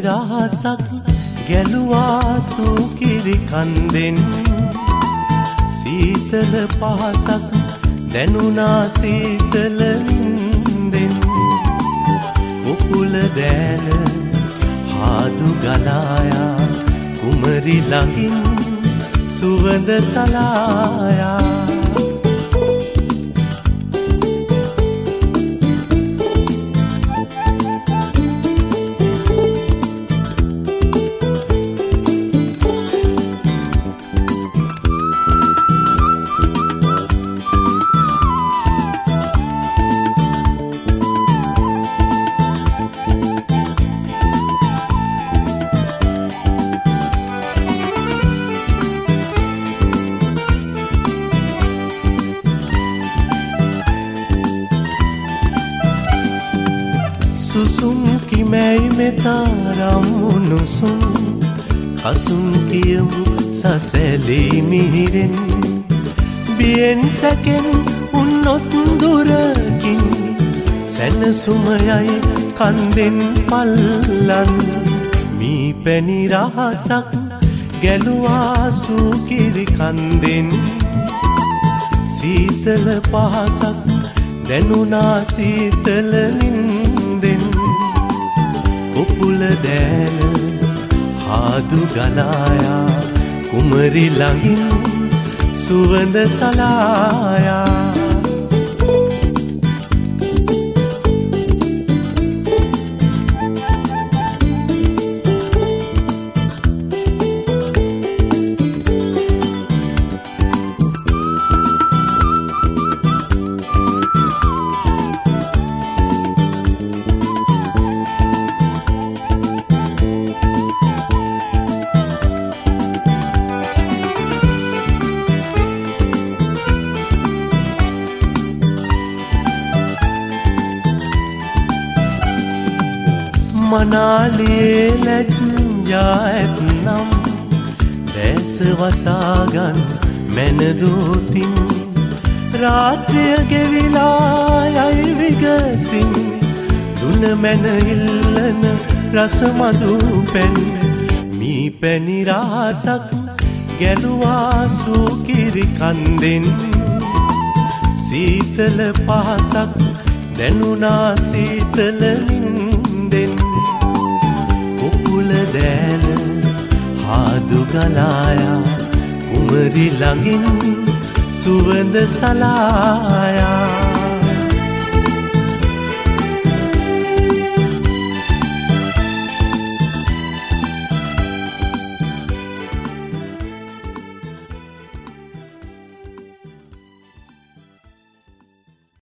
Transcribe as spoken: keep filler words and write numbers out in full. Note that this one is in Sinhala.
රහසක් ගැලුවා සූකිරි කන්දෙන් සීතල පහසක් දැනුණා සීතල නින්දෙන් උකුල දෑල හාදු ගලායා කුමරි ළඟින් සුවඳ සලායා සුසුම් කිමැයි මෙතාරම් උණුසුම් කසුම් කියමු සසැලී මිහිරෙන් බියෙන් සැකෙන් උන්නොත් දුරකින් සැනසුමයයි කන්දෙන් පල්ලන් මී පැණි රහසක් ගැලුවා සූකිරි කන්දෙන් සීතල පහසක් දැනුණා සීතල නින්දෙන් උකුල දෑල හාදු ගලායා කුමරි ළඟින් සුවඳ සලායා මනාලියේ ලැජ්ජා ඇත්නම් දැස වසාගන් මැනදෝතින් රාත්‍රිය ගෙවිලා යයි විගසින් දුන මැන ඉල්ලන රස මදු පැන් මී පැණි රහසක් ගැලුවා සූකිරි කන්දෙන් සීතල පහසක් දැනුණා සීතල නින්දෙන් උකුල දෑල හාදු ගලායා කුමරි ළඟින් සුවඳ සලායා